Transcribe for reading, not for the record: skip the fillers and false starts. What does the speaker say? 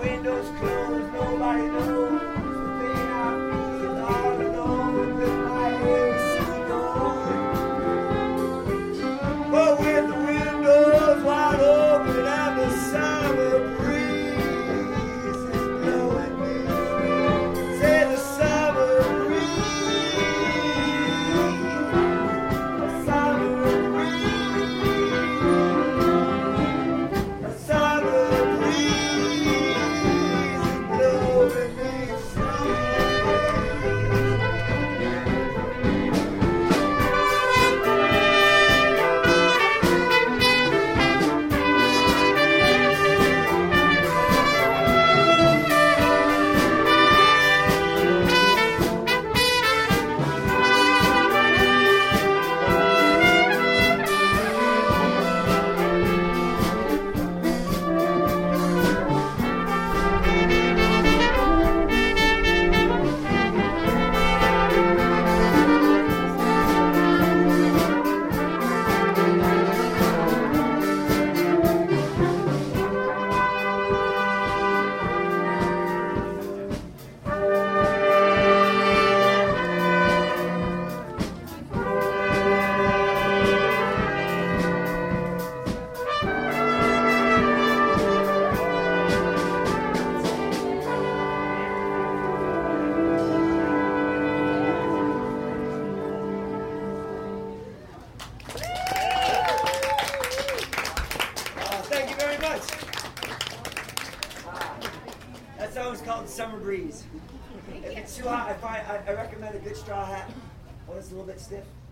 windows closed, nobody knows the pain I feel all alone with my AC going. But with the windows wide open and the summer breeze is blowing me, say the summer breeze, the summer breeze, the summer breeze is blowing me free. Thank you very much. That song's called Summer Breeze. If it's too hot, I recommend a good straw hat. When it's a little bit stiff.